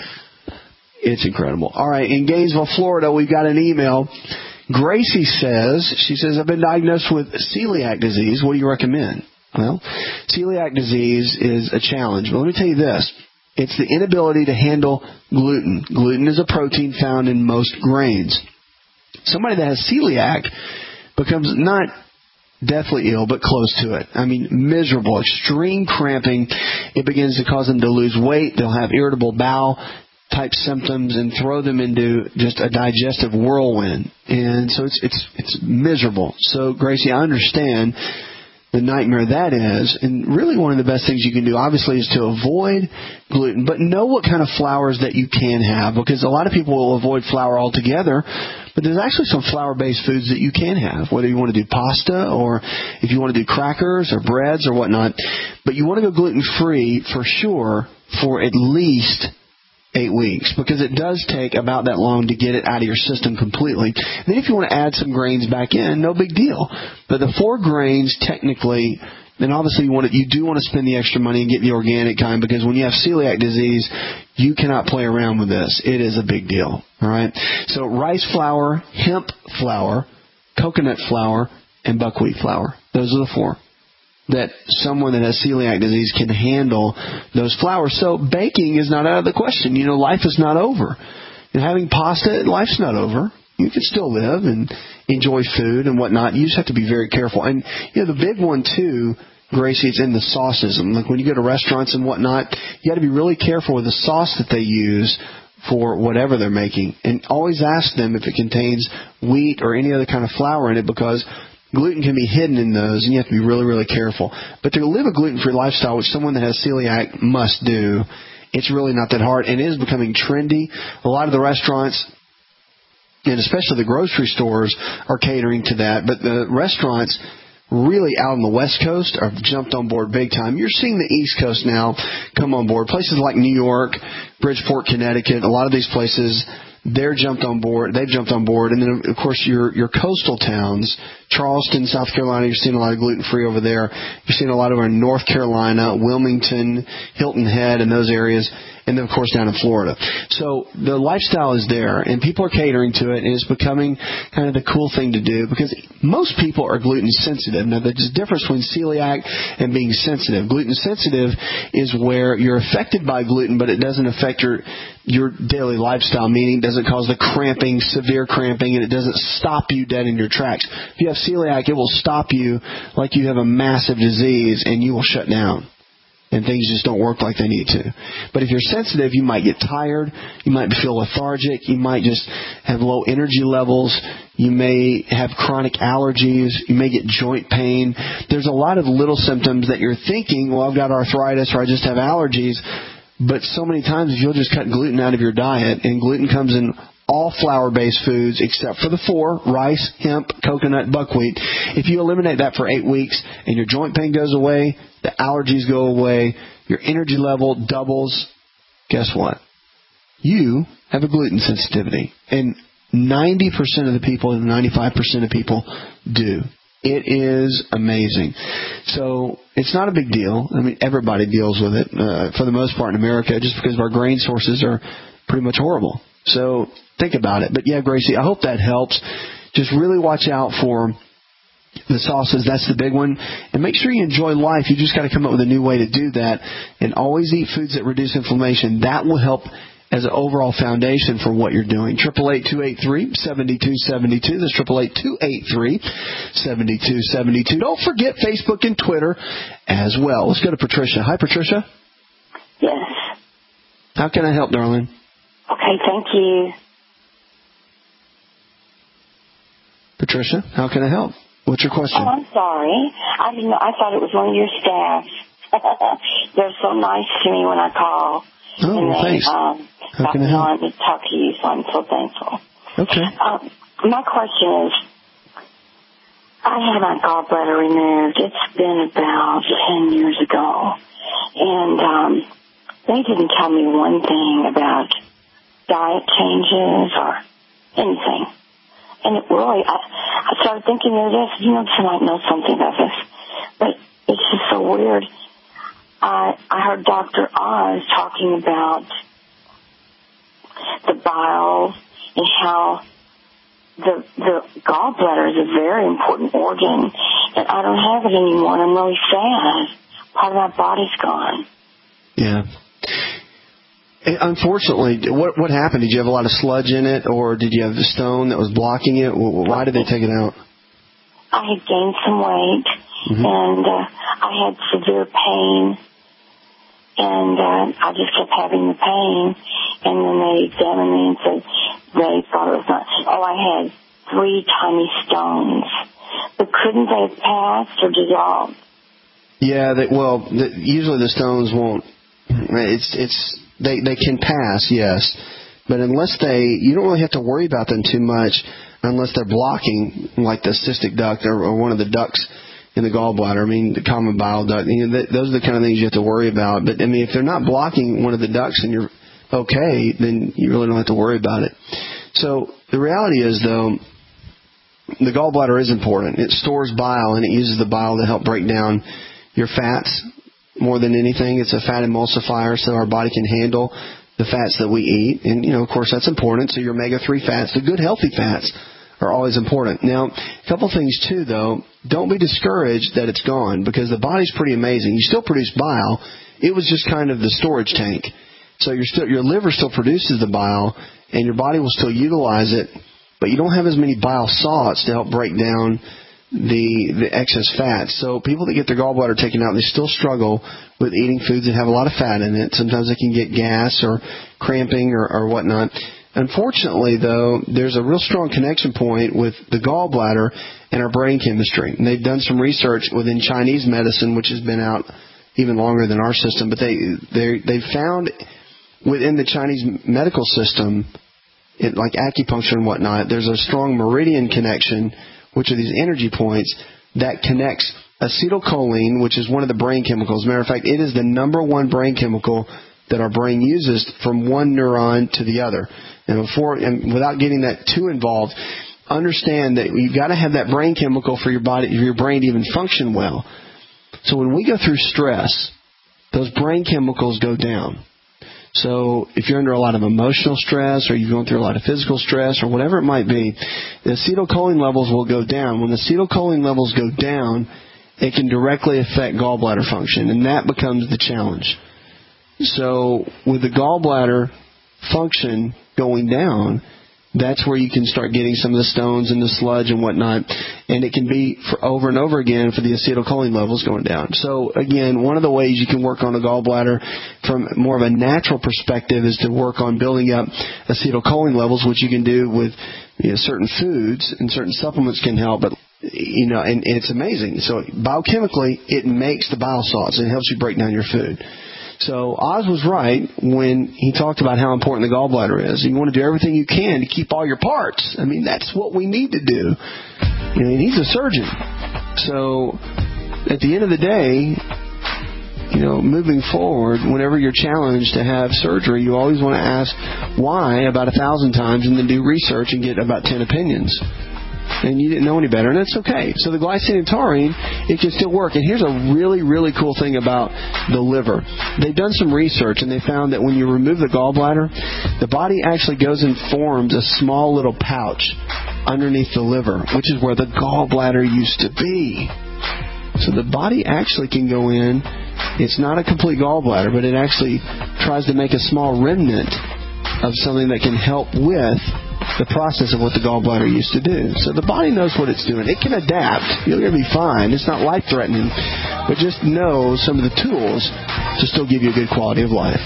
It's incredible. All right, in Gainesville, Florida, we've got an email. Gracie says, she says, I've been diagnosed with celiac disease. What do you recommend? Well, celiac disease is a challenge. But let me tell you this. It's the inability to handle gluten. Gluten is a protein found in most grains. Somebody that has celiac becomes not deathly ill, but close to it. I mean, miserable, extreme cramping. It begins to cause them to lose weight. They'll have irritable bowel type symptoms and throw them into just a digestive whirlwind. And so it's it's it's miserable. So, Gracie, I understand the nightmare that is. And really one of the best things you can do, obviously, is to avoid gluten, but know what kind of flours that you can have, because a lot of people will avoid flour altogether. But there's actually some flour-based foods that you can have, whether you want to do pasta or if you want to do crackers or breads or whatnot. But you want to go gluten-free for sure for at least eight weeks, because it does take about that long to get it out of your system completely. And then if you want to add some grains back in, no big deal. But the four grains, technically, then obviously you want to, you do want to spend the extra money and get the organic kind, because when you have celiac disease, you cannot play around with this. It is a big deal. All right. So rice flour, hemp flour, coconut flour, and buckwheat flour. Those are the four that someone that has celiac disease can handle those flours. So baking is not out of the question. You know, life is not over. And having pasta, life's not over. You can still live and enjoy food and whatnot. You just have to be very careful. And, you know, the big one, too, Gracie, it's in the sauces. Like when you go to restaurants and whatnot, you got to be really careful with the sauce that they use for whatever they're making. And always ask them if it contains wheat or any other kind of flour in it, because gluten can be hidden in those, and you have to be really, really careful. But to live a gluten-free lifestyle, which someone that has celiac must do, it's really not that hard, and it is becoming trendy. A lot of the restaurants, and especially the grocery stores, are catering to that. But the restaurants really out on the West Coast have jumped on board big time. You're seeing the East Coast now come on board. Places like New York, Bridgeport, Connecticut, a lot of these places, they're jumped on board. They've jumped on board. And then, of course, your your coastal towns, Charleston, South Carolina, you're seeing a lot of gluten-free over there. You're seeing a lot over in North Carolina, Wilmington, Hilton Head, and those areas. And then, of course, down in Florida. So the lifestyle is there, and people are catering to it, and it's becoming kind of the cool thing to do, because most people are gluten sensitive. Now, there's a difference between celiac and being sensitive. Gluten sensitive is where you're affected by gluten, but it doesn't affect your your daily lifestyle, meaning it doesn't cause the cramping, severe cramping, and it doesn't stop you dead in your tracks. If you have celiac, it will stop you like you have a massive disease, and you will shut down. And things just don't work like they need to. But if you're sensitive, you might get tired. You might feel lethargic. You might just have low energy levels. You may have chronic allergies. You may get joint pain. There's a lot of little symptoms that you're thinking, well, I've got arthritis or I just have allergies. But so many times, if you'll just cut gluten out of your diet, and gluten comes in all flour-based foods except for the four, rice, hemp, coconut, buckwheat. If you eliminate that for eight weeks and your joint pain goes away, the allergies go away, your energy level doubles, guess what? You have a gluten sensitivity. And ninety percent of the people and ninety-five percent of people do. It is amazing. So it's not a big deal. I mean, everybody deals with it uh, for the most part in America, just because our grain sources are pretty much horrible. So think about it. But yeah, Gracie, I hope that helps. Just really watch out for the sauces. That's the big one. And make sure you enjoy life. You just got to come up with a new way to do that. And always eat foods that reduce inflammation. That will help as an overall foundation for what you're doing. triple eight, two eight three, seven two seven two. That's triple eight, two eight three, seven two seven two. Don't forget Facebook and Twitter as well. Let's go to Patricia. Hi, Patricia.
Yes.
How can I help, darling?
Okay, thank you.
Patricia, how can I help? What's your question?
Oh, I'm sorry. I didn't know. I thought it was one of your staff. They're so nice to me when I call.
Oh,
and they,
thanks.
Um,
how can I help?
To talk to you, so I'm so thankful.
Okay.
Um, my question is, I had my gallbladder removed. It's been about ten years ago. And um, they didn't tell me one thing about diet changes or anything. And it really, I, I started thinking of this, you know, I might know something about this, but it's just so weird. I I heard Doctor Oz talking about the bile and how the the gallbladder is a very important organ, and I don't have it anymore, and I'm really sad. Part of my body's gone.
Yeah. Unfortunately, what what happened? Did you have a lot of sludge in it, or did you have the stone that was blocking it? Why did they take it out?
I had gained some weight, mm-hmm. and uh, I had severe pain, and uh, I just kept having the pain. And then they examined me and said they thought it was not. Oh, I had three tiny stones, but couldn't they have passed or dissolved?
Yeah, they, well, the, usually the stones won't. It's it's. They they can pass, yes, but unless they, you don't really have to worry about them too much unless they're blocking, like the cystic duct or, or one of the ducts in the gallbladder. I mean, the common bile duct. You know, th- those are the kind of things you have to worry about. But I mean, if they're not blocking one of the ducts and you're okay, then you really don't have to worry about it. So the reality is, though, the gallbladder is important. It stores bile and it uses the bile to help break down your fats. More than anything, it's a fat emulsifier, so our body can handle the fats that we eat. And, you know, of course, that's important. So your omega three fats, the good, healthy fats, are always important. Now, a couple things, too, though. Don't be discouraged that it's gone, because the body's pretty amazing. You still produce bile. It was just kind of the storage tank. So you're still, your liver still produces the bile, and your body will still utilize it, but you don't have as many bile salts to help break down the the excess fat. So people that get their gallbladder taken out, they still struggle with eating foods that have a lot of fat in it. Sometimes they can get gas or cramping or, or whatnot. Unfortunately, though, there's a real strong connection point with the gallbladder and our brain chemistry. And they've done some research within Chinese medicine, which has been out even longer than our system. But they they they found within the Chinese medical system, it, like acupuncture and whatnot, there's a strong meridian connection, which are these energy points that connects acetylcholine, which is one of the brain chemicals. As a matter of fact, it is the number one brain chemical that our brain uses from one neuron to the other. And before, and without getting that too involved, understand that you've got to have that brain chemical for your body, for your brain to even function well. So when we go through stress, those brain chemicals go down. So if you're under a lot of emotional stress or you're going through a lot of physical stress or whatever it might be, the acetylcholine levels will go down. When the acetylcholine levels go down, it can directly affect gallbladder function, and that becomes the challenge. So with the gallbladder function going down, that's where you can start getting some of the stones and the sludge and whatnot. And it can be for over and over again for the acetylcholine levels going down. So, again, one of the ways you can work on a gallbladder from more of a natural perspective is to work on building up acetylcholine levels, which you can do with you know, certain foods, and certain supplements can help. But, you know, and, and it's amazing. So, biochemically, it makes the bile salts. It helps you break down your food. So Oz was right when he talked about how important the gallbladder is. You want to do everything you can to keep all your parts. I mean, that's what we need to do. You know, and he's a surgeon. So at the end of the day, you know, moving forward, whenever you're challenged to have surgery, you always want to ask why about a thousand times and then do research and get about ten opinions. And you didn't know any better, and that's okay. So the glycine and taurine, it can still work. And here's a really, really cool thing about the liver. They've done some research, and they found that when you remove the gallbladder, the body actually goes and forms a small little pouch underneath the liver, which is where the gallbladder used to be. So the body actually can go in. It's not a complete gallbladder, but it actually tries to make a small remnant of something that can help with the process of what the gallbladder used to do. So the body knows what it's doing. It can adapt. You're going to be fine. It's not life-threatening, but just know some of the tools to still give you a good quality of life.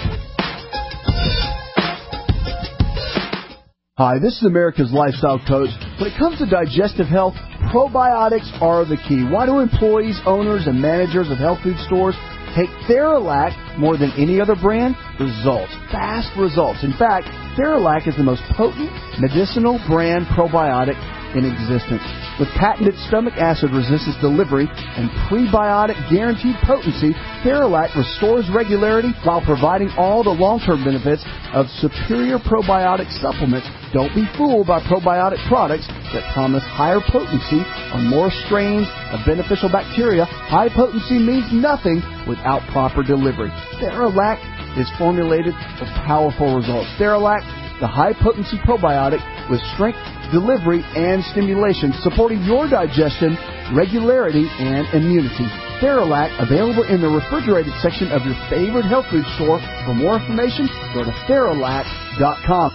Hi, this is America's Lifestyle Coach. When it comes to digestive health, probiotics are the key. Why do employees, owners, and managers of health food stores take Theralac more than any other brand? Results. Fast results. In fact, Theralac is the most potent medicinal brand probiotic in existence. With patented stomach acid resistance delivery and prebiotic guaranteed potency, Theralac restores regularity while providing all the long-term benefits of superior probiotic supplements. Don't be fooled by probiotic products that promise higher potency on more strains of beneficial bacteria. High potency means nothing without proper delivery. Theralac is formulated for powerful results. Theralac, the high-potency probiotic with strength, delivery, and stimulation, supporting your digestion, regularity, and immunity. Theralac, available in the refrigerated section of your favorite health food store. For more information, go to Theralac dot com.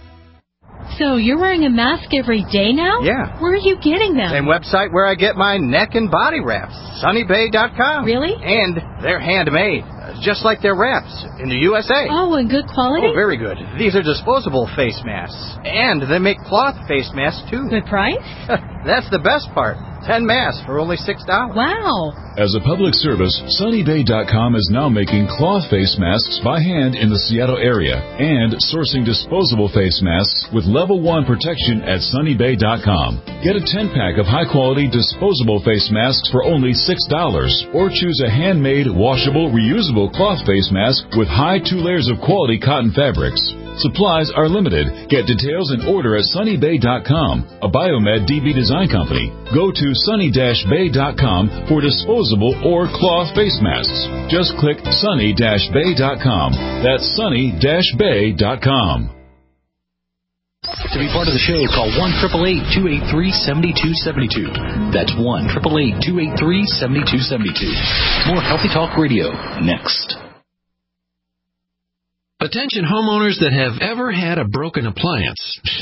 So you're wearing a mask every day now?
Yeah.
Where are you getting them?
Same website where I get my neck and body wraps, Sunny Bay dot com.
Really?
And they're handmade, just like their wraps in the U S A.
Oh, and good quality?
Oh, very good. These are disposable face masks. And they make cloth face masks, too.
Good price?
That's the best part. Ten masks for only six dollars.
Wow.
As a public service, Sunny Bay dot com is now making cloth face masks by hand in the Seattle area and sourcing disposable face masks with level one protection at Sunny Bay dot com. Get a ten-pack of high-quality disposable face masks for only six dollars or choose a handmade, washable, reusable cloth face mask with high two layers of quality cotton fabrics. Supplies are limited. Get details and order at Sunny Bay dot com, a Biomed D B design company. Go to Sunny Bay dot com for disposable or cloth face masks. Just click Sunny Bay dot com. That's Sunny Bay dot com.
To be part of the show, call one eight eight eight, two eight three, seven two seven two. That's one eight eight eight, two eight three, seven two seven two. More Healthy Talk Radio next.
Attention homeowners that have ever had a broken appliance.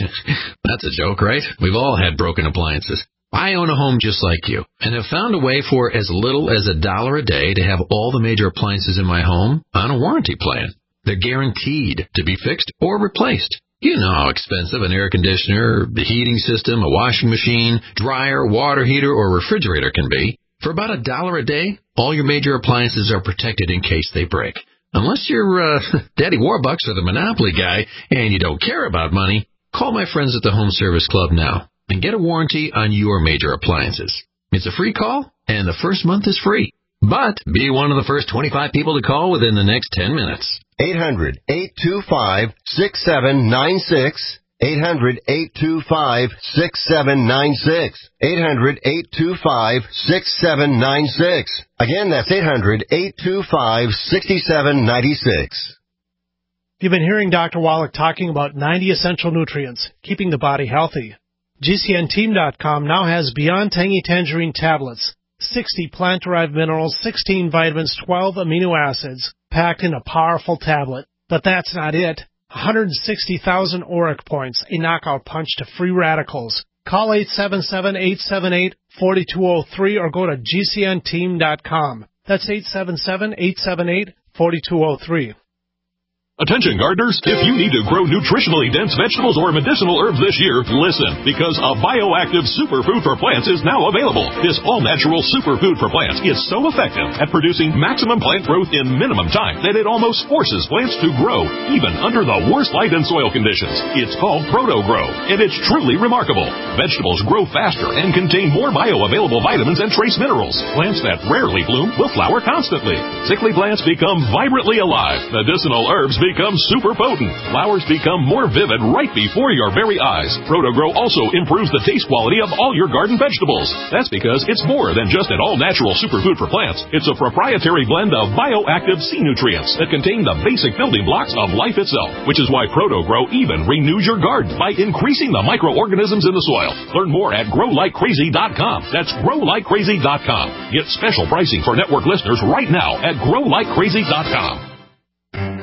That's a joke, right? We've all had broken appliances. I own a home just like you and have found a way for as little as a dollar a day to have all the major appliances in my home on a warranty plan. They're guaranteed to be fixed or replaced. You know how expensive an air conditioner, the heating system, a washing machine, dryer, water heater, or refrigerator can be. For about a dollar a day, all your major appliances are protected in case they break. Unless you're uh, Daddy Warbucks or the Monopoly guy and you don't care about money, call my friends at the Home Service Club now and get a warranty on your major appliances. It's a free call, and the first month is free. But be one of the first twenty-five people to call within the next ten minutes.
eight hundred, eight two five, six seven nine six. eight hundred, eight two five, six seven nine six. eight hundred, eight two five, six seven nine six. Again, that's eight hundred, eight two five, six seven nine six.
You've been hearing Doctor Wallach talking about ninety essential nutrients, keeping the body healthy. G C N team dot com now has Beyond Tangy Tangerine tablets, sixty plant-derived minerals, sixteen vitamins, twelve amino acids, packed in a powerful tablet. But that's not it. one hundred sixty thousand auric points, a knockout punch to free radicals. Call eight seven seven, eight seven eight, four two zero three or go to G C N team dot com. That's eight seven seven, eight seven eight, four two zero three.
Attention gardeners, if you need to grow nutritionally dense vegetables or medicinal herbs this year, listen, because a bioactive superfood for plants is now available. This all-natural superfood for plants is so effective at producing maximum plant growth in minimum time that it almost forces plants to grow, even under the worst light and soil conditions. It's called ProtoGrow, and it's truly remarkable. Vegetables grow faster and contain more bioavailable vitamins and trace minerals. Plants that rarely bloom will flower constantly. Sickly plants become vibrantly alive. Medicinal herbs become super potent. Flowers become more vivid right before your very eyes. ProtoGrow also improves the taste quality of all your garden vegetables. That's because it's more than just an all-natural superfood for plants. It's a proprietary blend of bioactive sea nutrients that contain the basic building blocks of life itself, which is why ProtoGrow even renews your garden by increasing the microorganisms in the soil. Learn more at grow like crazy dot com. That's grow like crazy dot com. Get special pricing for network listeners right now at grow like crazy dot com.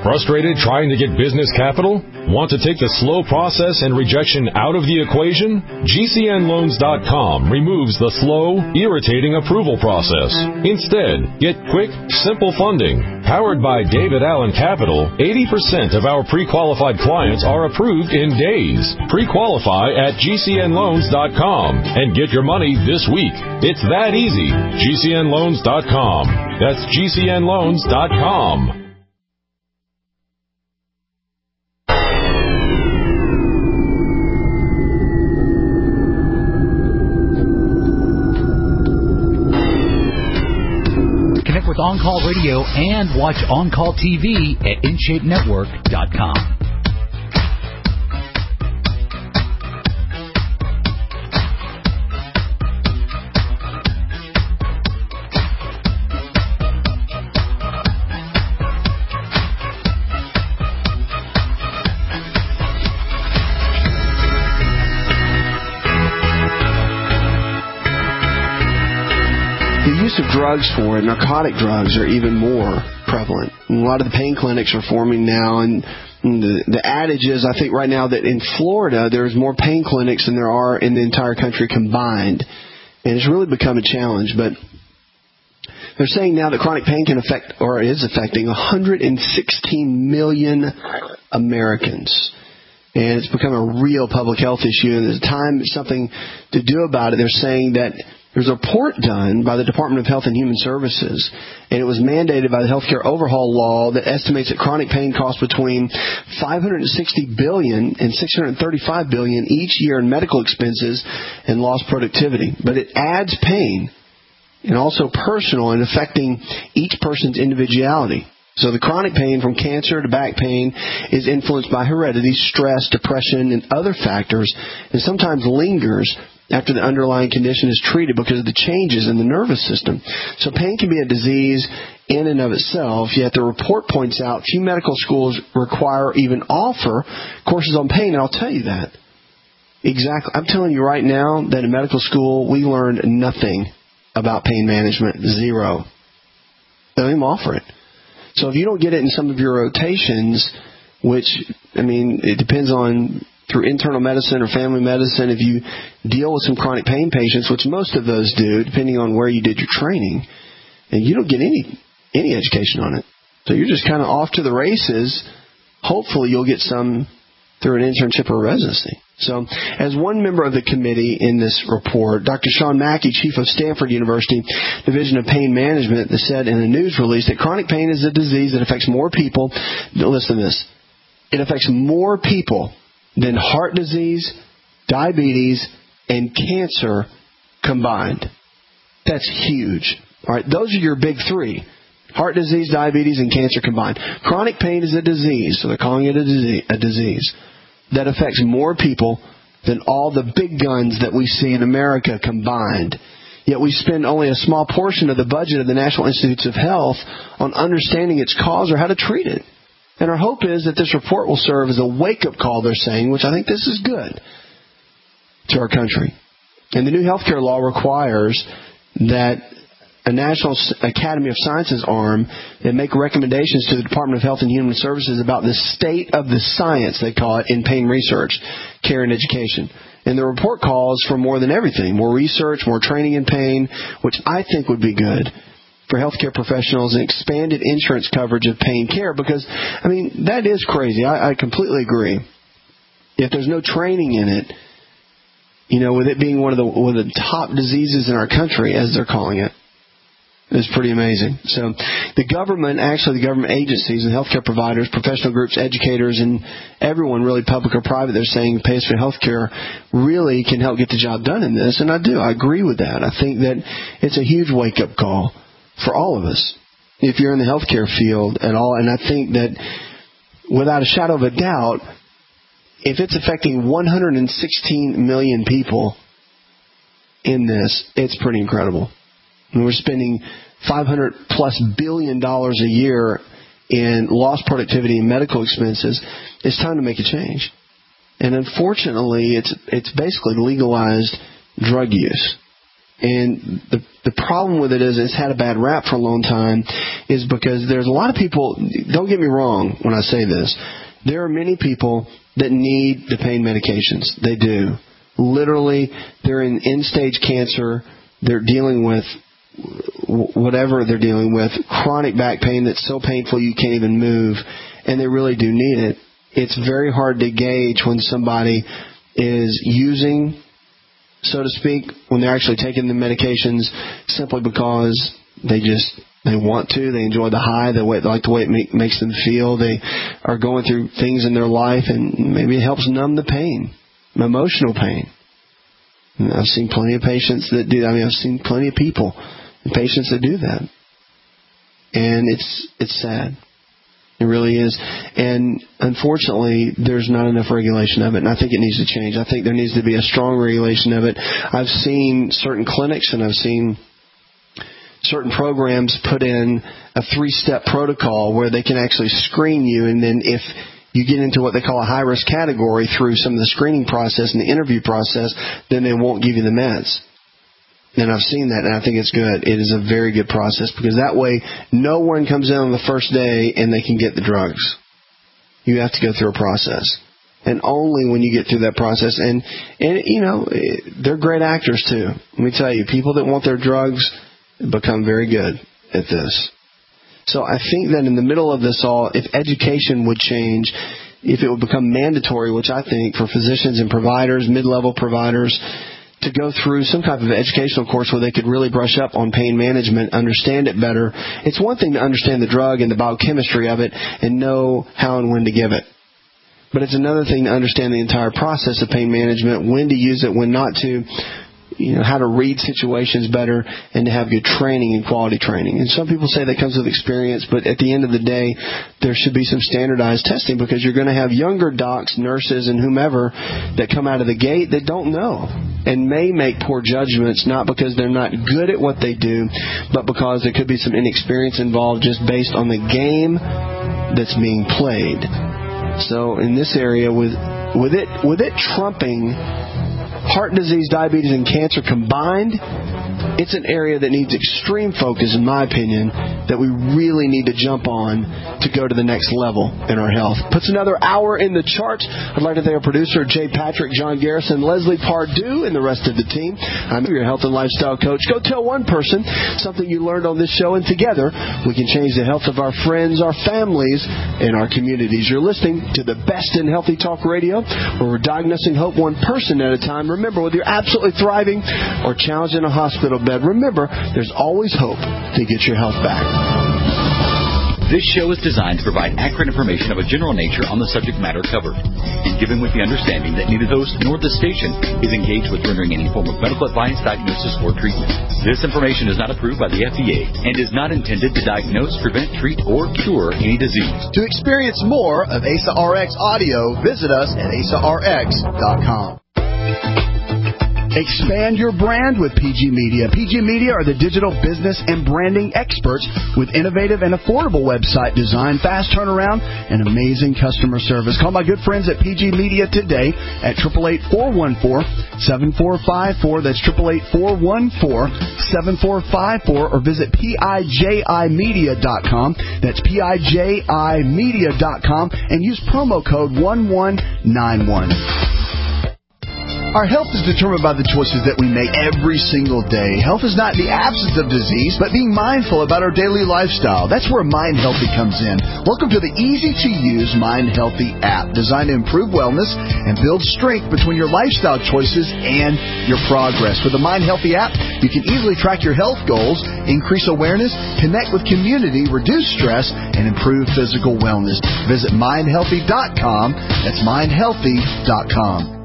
Frustrated trying to get business capital? Want to take the slow process and rejection out of the equation? G C N loans dot com removes the slow, irritating approval process. Instead, get quick, simple funding. Powered by David Allen Capital, eighty percent of our pre-qualified clients are approved in days. Pre-qualify at G C N loans dot com and get your money this week. It's that easy. G C N loans dot com. That's G C N loans dot com.
Connect with On Call Radio and watch On Call T V at in shape network dot com.
Of drugs for it, narcotic drugs, are even more prevalent. And a lot of the pain clinics are forming now, and the, the adage is, I think right now, that in Florida there's more pain clinics than there are in the entire country combined, and it's really become a challenge. But they're saying now that chronic pain can affect, or is affecting, one hundred sixteen million Americans. And it's become a real public health issue, and there's time something to do about it. They're saying that there's a report done by the Department of Health and Human Services, and it was mandated by the Healthcare Overhaul Law that estimates that chronic pain costs between five hundred sixty billion dollars and six hundred thirty-five billion dollars each year in medical expenses and lost productivity. But it adds pain, and also personal, and affecting each person's individuality. So the chronic pain, from cancer to back pain, is influenced by heredity, stress, depression, and other factors, and sometimes lingers after the underlying condition is treated because of the changes in the nervous system. So pain can be a disease in and of itself, yet the report points out few medical schools require or even offer courses on pain, and I'll tell you that. Exactly. I'm telling you right now that in medical school we learned nothing about pain management. Zero. They don't even offer it. So if you don't get it in some of your rotations, which, I mean, it depends on through internal medicine or family medicine, if you deal with some chronic pain patients, which most of those do, depending on where you did your training, and you don't get any any education on it. So you're just kind of off to the races. Hopefully you'll get some through an internship or a residency. So as one member of the committee in this report, Doctor Sean Mackey, chief of Stanford University Division of Pain Management, said in a news release that chronic pain is a disease that affects more people. Listen to this. It affects more people than heart disease, diabetes, and cancer combined. That's huge. All right, those are your big three. Heart disease, diabetes, and cancer combined. Chronic pain is a disease, so they're calling it a disease, a disease that affects more people than all the big guns that we see in America combined. Yet we spend only a small portion of the budget of the National Institutes of Health on understanding its cause or how to treat it. And our hope is that this report will serve as a wake-up call, they're saying, which I think this is good, to our country. And the new healthcare law requires that a National Academy of Sciences arm that make recommendations to the Department of Health and Human Services about the state of the science, they call it, in pain research, care, and education. And the report calls for more than everything, more research, more training in pain, which I think would be good for healthcare professionals, and expanded insurance coverage of pain care, because, I mean, that is crazy. I, I completely agree. If there's no training in it, you know, with it being one of the one of the top diseases in our country, as they're calling it, it's pretty amazing. So the government, actually the government agencies and healthcare providers, professional groups, educators, and everyone, really public or private, they're saying pays for healthcare really can help get the job done in this. And I do. I agree with that. I think that it's a huge wake-up call for all of us, if you're in the healthcare field at all. And I think that without a shadow of a doubt, if it's affecting one hundred sixteen million people in this, it's pretty incredible. And we're spending five hundred plus billion dollars a year in lost productivity and medical expenses. It's time to make a change. And unfortunately, it's it's basically legalized drug use.
And the the problem with it is it's had a bad rap for a long time is because there's a lot of people, don't get me wrong when I say this, there are many people that need the pain medications. They do. Literally, they're in end-stage cancer. They're dealing with whatever they're dealing with, chronic back pain that's so painful you can't even move, and they really do need it. It's very hard to gauge when somebody is using, so to speak, when they're actually taking the medications simply because they just they want to, they enjoy the high, they like the way it make, makes them feel, they are going through things in their life, and maybe it helps numb the pain, emotional pain. And I've seen plenty of patients that do. I mean, I've seen plenty of people and patients that do that, and it's it's sad. It really is. And unfortunately, there's not enough regulation of it, and I think it needs to change. I think there needs to be a strong regulation of it. I've seen certain clinics and I've seen certain programs put in a three-step protocol where they can actually screen you, and then if you get into what they call a high-risk category through some of the screening process and the interview process, then they won't give you the meds. And I've seen that, and I think it's good. It is a very good process because that way no one comes in on the first day and they can get the drugs. You have to go through a process. And only when you get through that process, and, and you know, they're great actors too. Let me tell you, people that want their drugs become very good at this. So I think that in the middle of this all, if education would change, if it would become mandatory, which I think for physicians and providers, mid-level providers, to go through some type of educational course where they could really brush up on pain management, understand it better. It's one thing to understand the drug and the biochemistry of it and know how and when to give it. But it's another thing to understand the entire process of pain management, when to use it, when not to, you know, how to read situations better, and to have good training and quality training. And some people say that comes with experience, but at the end of the day, there should be some standardized testing because you're going to have younger docs, nurses, and whomever that come out of the gate that don't know and may make poor judgments, not because they're not good at what they do, but because there could be some inexperience involved just based on the game that's being played. So in this area, with with it with it trumping heart disease, diabetes, and cancer combined, it's an area that needs extreme focus, in my opinion, that we really need to jump on to go to the next level in our health. Puts another hour in the charts. I'd like to thank our producer, Jay Patrick, John Garrison, Leslie Pardue, and the rest of the team. I'm your health and lifestyle coach. Go tell one person something you learned on this show, and together we can change the health of our friends, our families, and our communities. You're listening to the best in Healthy Talk Radio, where we're diagnosing hope one person at a time. Remember, whether you're absolutely thriving or challenged in a hospital bed, remember, there's always hope to get your health back.
This show is designed to provide accurate information of a general nature on the subject matter covered, and given with the understanding that neither the host nor the station is engaged with rendering any form of medical advice, diagnosis, or treatment. This information is not approved by the F D A and is not intended to diagnose, prevent, treat, or cure any disease.
To experience more of A S A R X audio, visit us at A S A R X dot com. Expand your brand with P G Media. P G Media are the digital business and branding experts with innovative and affordable website design, fast turnaround, and amazing customer service. Call my good friends at P G Media today at eight eight eight, four one four, seven four five four. That's eight eight eight, four one four, seven four five four. Or visit P I J I media dot com. That's P I J I media dot com and use promo code one one nine one. Our health is determined by the choices that we make every single day. Health is not the absence of disease, but being mindful about our daily lifestyle. That's where Mind Healthy comes in. Welcome to the easy-to-use Mind Healthy app, designed to improve wellness and build strength between your lifestyle choices and your progress. With the Mind Healthy app, you can easily track your health goals, increase awareness, connect with community, reduce stress, and improve physical wellness. Visit mind healthy dot com. That's mind healthy dot com.